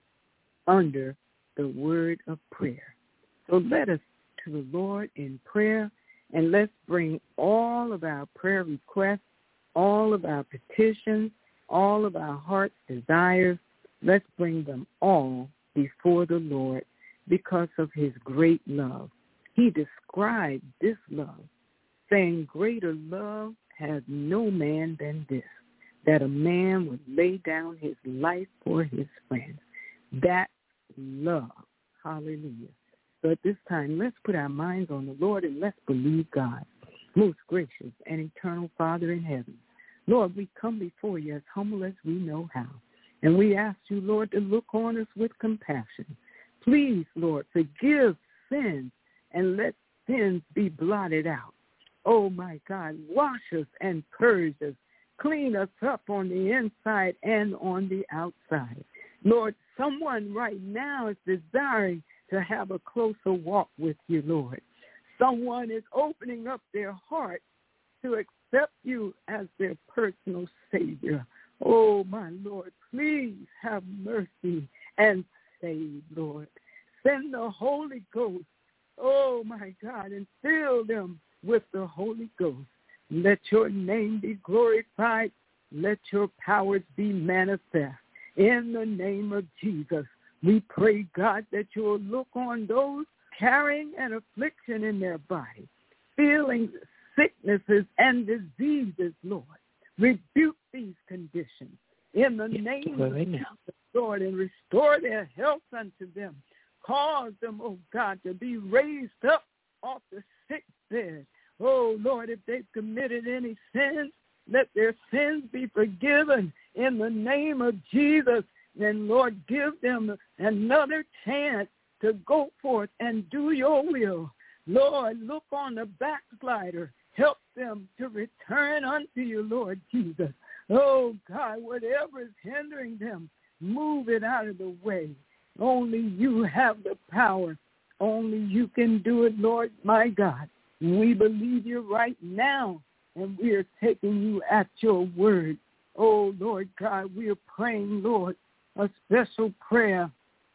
under the word of prayer. So let us to the Lord in prayer, and let's bring all of our prayer requests, all of our petitions, all of our heart's desires. Let's bring them all before the Lord because of his great love. He described this love, saying, greater love has no man than this, that a man would lay down his life for his friends. That's love. Hallelujah. So at this time, let's put our minds on the Lord and let's believe God. Most gracious and eternal Father in heaven, Lord, we come before you as humble as we know how. And we ask you, Lord, to look on us with compassion. Please, Lord, forgive sins and let sins be blotted out. Oh, my God, wash us and purge us. Clean us up on the inside and on the outside. Lord, someone right now is desiring to have a closer walk with you, Lord. Someone is opening up their heart to accept you as their personal Savior. Oh, my Lord, please have mercy and save, Lord. Send the Holy Ghost, oh, my God, and fill them with the Holy Ghost. Let your name be glorified. Let your powers be manifest. In the name of Jesus, we pray, God, that you will look on those carrying an affliction in their body, feeling sicknesses and diseases, Lord. Rebuke these conditions in the yes, name of right Jesus, Lord, and restore their health unto them. Cause them, oh God, to be raised up off the sick bed. Oh, Lord, if they've committed any sins, let their sins be forgiven in the name of Jesus. And, Lord, give them another chance to go forth and do your will. Lord, look on the backslider. Help them to return unto you, Lord Jesus. Oh, God, whatever is hindering them, move it out of the way. Only you have the power. Only you can do it, Lord, my God. We believe you right now, and we are taking you at your word. Oh, Lord God, we are praying, Lord, a special prayer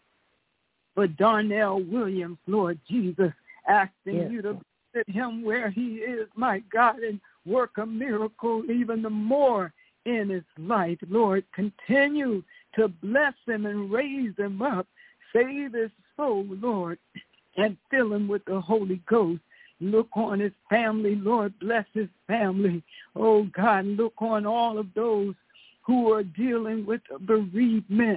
for Darnell Williams, Lord Jesus, asking yes. you to visit him where he is, my God, and work a miracle even the more in his life. Lord, continue to bless him and raise him up. Save his soul, Lord, and fill him with the Holy Ghost. Look on his family, Lord. Bless his family. Oh, God, look on all of those who are dealing with bereavement.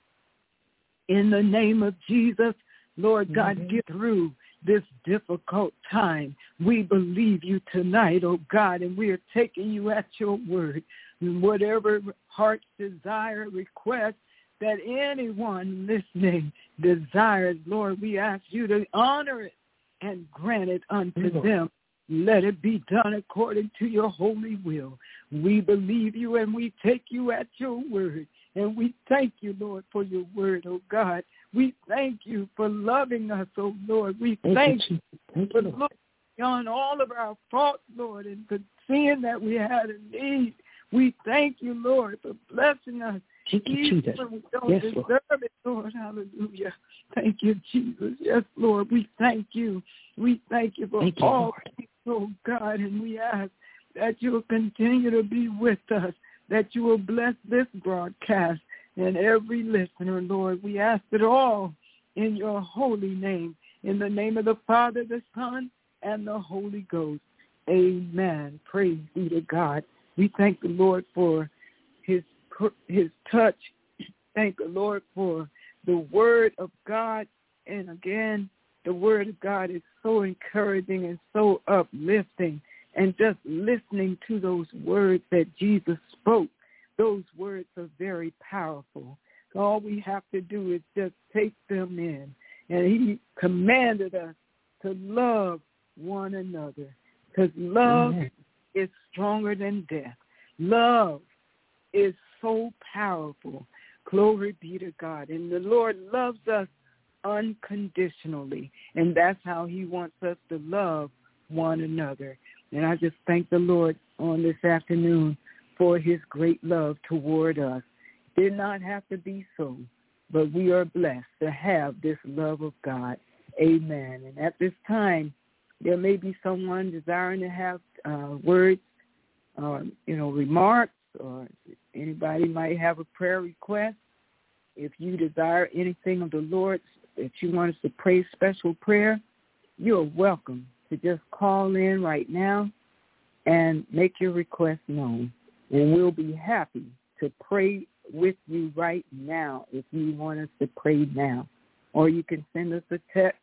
In the name of Jesus, Lord God, mm-hmm. get through this difficult time. We believe you tonight, oh God, and we are taking you at your word. And whatever heart's desire, request that anyone listening desires, Lord, we ask you to honor it and grant it unto mm-hmm. them. Let it be done according to your holy will. We believe you and we take you at your word. And we thank you, Lord, for your word, oh God. We thank you for loving us, oh Lord. We thank, thank you thank for you. looking beyond all of our faults, Lord, and for seeing that we had a need. We thank you, Lord, for blessing us. Thank you, Jesus. We don't yes, deserve Lord. it, Lord. Hallelujah. Thank you, Jesus. Yes, Lord. We thank you. We thank you for thank you, all things, oh God, and we ask that you will continue to be with us, that you will bless this broadcast and every listener, Lord. We ask it all in your holy name, in the name of the Father, the Son, and the Holy Ghost. Amen. Praise be to God. We thank the Lord for his his touch. Thank the Lord for the word of God. And again, the word of God is so encouraging and so uplifting. And just listening to those words that Jesus spoke, those words are very powerful. So all we have to do is just take them in. And he commanded us to love one another, because love Amen. is stronger than death. Love is so powerful. Glory be to God. And the Lord loves us unconditionally, and that's how he wants us to love one another. And I just thank the Lord on this afternoon for his great love toward us. Did not have to be so, but we are blessed to have this love of God. Amen. And at this time, there may be someone desiring to have uh, words, uh, you know, remarks, or anybody might have a prayer request. If you desire anything of the Lord, if you want us to pray special prayer, you're welcome to just call in right now and make your request known. And we'll be happy to pray with you right now if you want us to pray now. Or you can send us a text,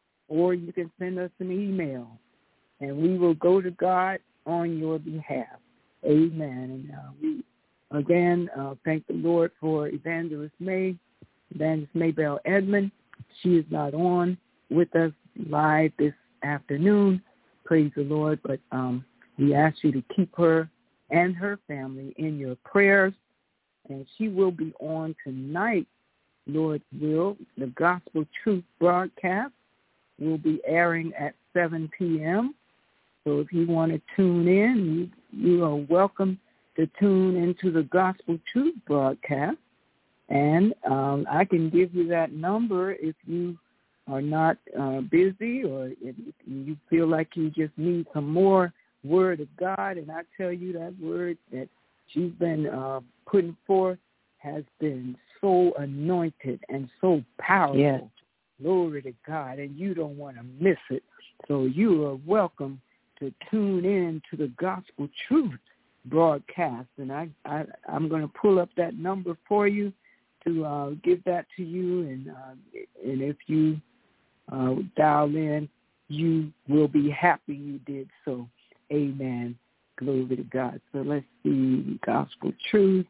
or you can send us an email, and we will go to God on your behalf. Amen. And uh, we, again, uh, thank the Lord for Evangelist May, Evangelist Maybell Edmond. She is not on with us live this afternoon. Praise the Lord. But um, we ask you to keep her and her family in your prayers. And she will be on tonight, Lord will. The Gospel Truth broadcast will be airing at seven p.m. So if you want to tune in, you, you are welcome to tune into the Gospel Truth broadcast. And um, I can give you that number if you are not uh, busy, or if you feel like you just need some more word of God. And I tell you, that word that she's been uh, putting forth has been so anointed and so powerful. Yes. Glory to God. And you don't want to miss it. So you are welcome to tune in to the Gospel Truth broadcast. And I, I, I'm going to pull up that number for you to uh, give that to you. And, uh, and if you uh, dial in, you will be happy you did so. Amen. Glory to God. So let's see, Gospel Truth.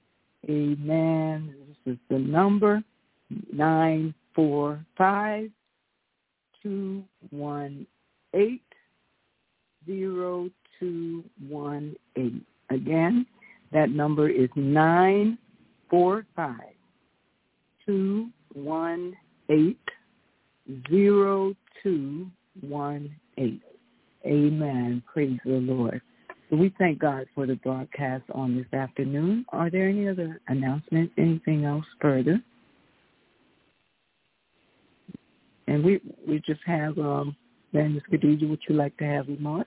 Amen. This is the number, nine four five, two one eight, zero two one eight. Again, that number is nine four five, two one eight, zero two one eight. Amen. Praise the Lord. So we thank God for the broadcast on this afternoon. Are there any other announcements, anything else further? And we we just have, um, Evangelist Khadijah, would you like to have remarks?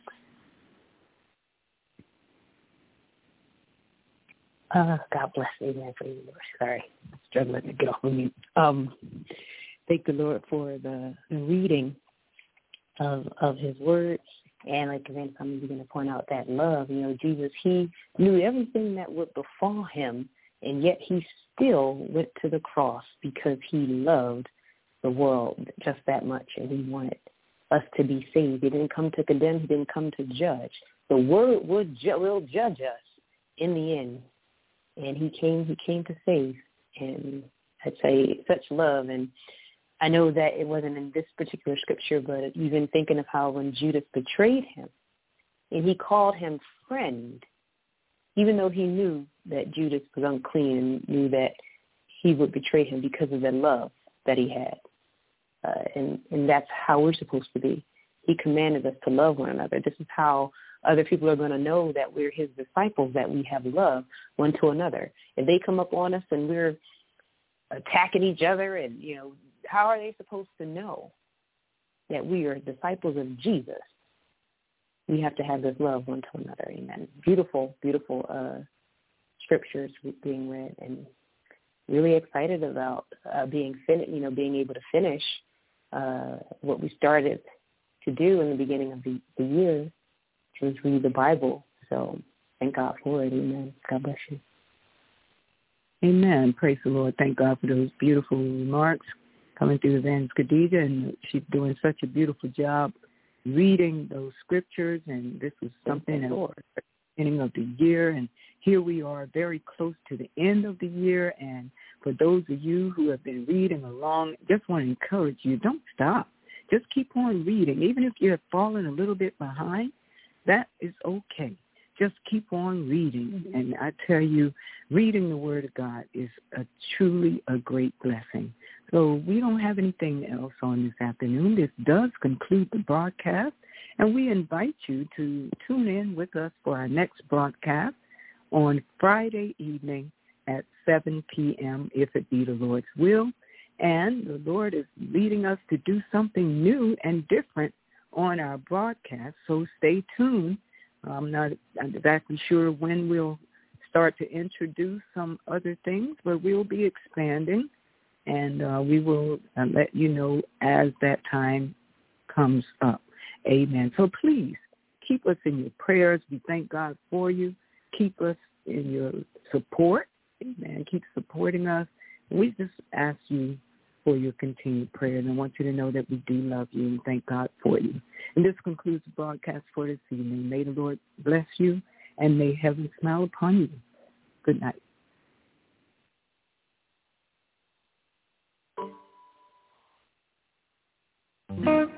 Uh, God bless. Amen. Praise the Lord. Sorry, struggling to get off of mute. Um, thank the Lord for the, the reading of of His Word. And like Evangelist, I'm going to point out that love. You know, Jesus, he knew everything that would befall him, and yet he still went to the cross because he loved the world just that much, and he wanted us to be saved. He didn't come to condemn. He didn't come to judge. The Word would ju- will judge us in the end, and he came. He came to save, and I'd say such love. And I know that it wasn't in this particular scripture, but even thinking of how when Judas betrayed him, and he called him friend, even though he knew that Judas was unclean and knew that he would betray him because of the love that he had. Uh, and, and that's how we're supposed to be. He commanded us to love one another. This is how other people are going to know that we're his disciples, that we have love one to another. If they come up on us and we're attacking each other, and, you know, how are they supposed to know that we are disciples of Jesus? We have to have this love one to another. Amen. Beautiful, beautiful uh, scriptures being read, and really excited about uh, being fin- you know, being able to finish uh, what we started to do in the beginning of the, the year, which was read the Bible. So thank God for it. Amen. God bless you. Amen. Praise the Lord. Thank God for those beautiful remarks coming through Evangelist Khadijah, and she's doing such a beautiful job reading those scriptures, and this was something at the beginning of the year, and here we are very close to the end of the year. And for those of you who have been reading along, just want to encourage you, don't stop. Just keep on reading. Even if you have fallen a little bit behind, that is okay. just keep on reading. Mm-hmm. And I tell you, reading the Word of God is a truly a great blessing. So we don't have anything else on this afternoon. This does conclude the broadcast, and we invite you to tune in with us for our next broadcast on Friday evening at seven p.m., if it be the Lord's will. And the Lord is leading us to do something new and different on our broadcast, so stay tuned. I'm not exactly sure when we'll start to introduce some other things, but we'll be expanding, and uh, we will uh, let you know as that time comes up. Amen. So please keep us in your prayers. We thank God for you. Keep us in your support. Amen. Keep supporting us. We just ask you for your continued prayers and want you to know that we do love you and thank God for you. And this concludes the broadcast for this evening. May the Lord bless you and may heaven smile upon you. Good night.